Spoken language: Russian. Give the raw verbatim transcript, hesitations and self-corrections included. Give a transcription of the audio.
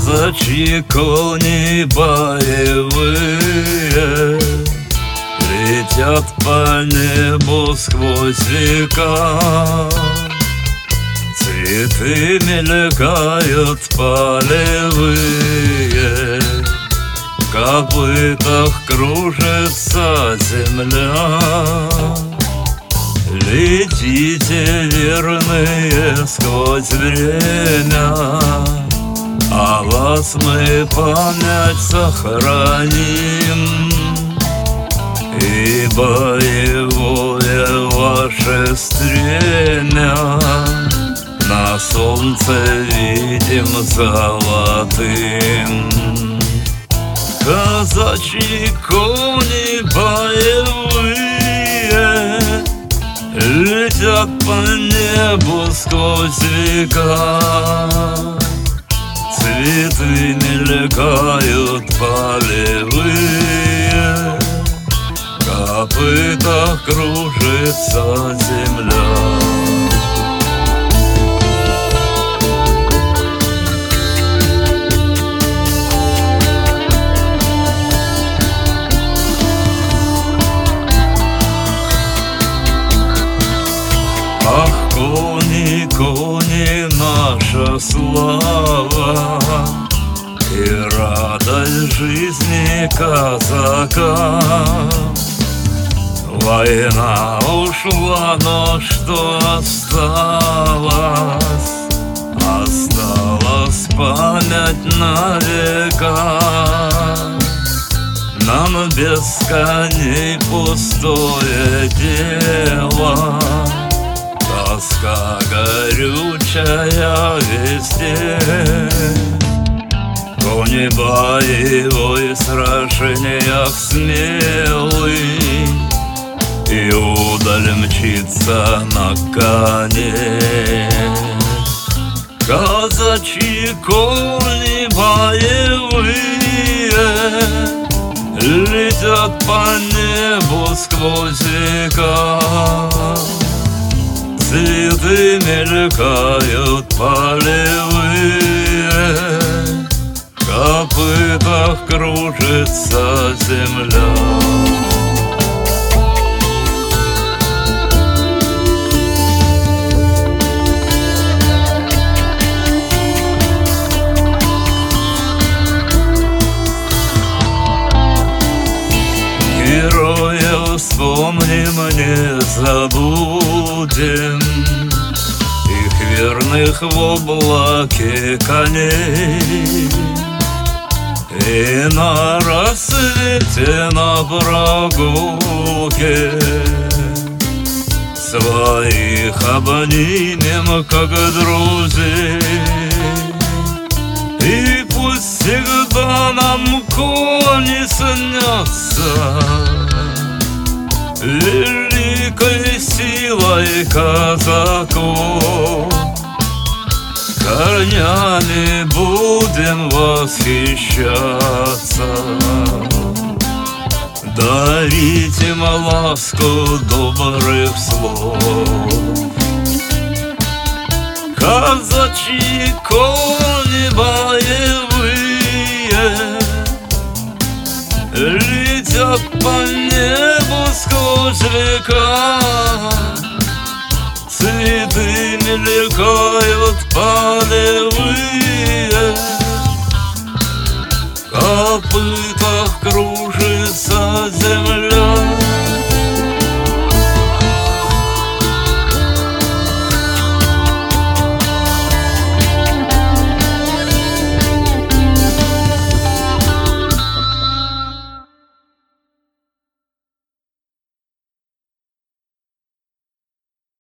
казачьи кони боевые летят по небу сквозь века. Цветы мелькают полевые, в копытах кружится земля. Летите, верные, сквозь время, а вас мы память сохраним. И боевое ваше стремя на солнце видим золотым. Казачьи кони боевые летят по небу сквозь века. Цветы мелькают полевые, в копытах кружится земля. Ах, кони, кони, наша слава и радость жизни казака. Война ушла, но что осталось? Осталась память на века. Нам без коней пустое дело, тоска горючая везде. Кони боевой в сражениях смелый, и удаль мчится на коне. Казачьи кони боевые летят по небу сквозь века. Цветы мелькают полевые, в копытах кружится земля. Героев вспомним, не забудем, их верных в облаке коней. И на рассвете на прогулке своих обнимем, как друзей. И пусть всегда нам кони снятся великой силой казаков. Конями будем восхищаться, дарить им ласку добрых слов. Казачьи кони боевые летят по небу сквозь века. Цветы мелькают полевые, в копытах кружится